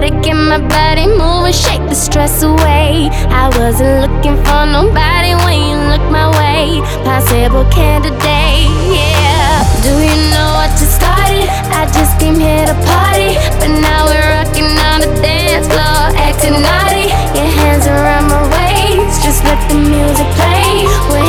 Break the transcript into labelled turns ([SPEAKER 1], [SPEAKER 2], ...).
[SPEAKER 1] Gotta get my body moving, shake the stress away. I wasn't looking for nobody when you look my way. Possible candidate, yeah. Do you know what just started? I just came here to party, but now we're rocking on the dance floor, acting naughty. Your hands around my waist, just let the music play.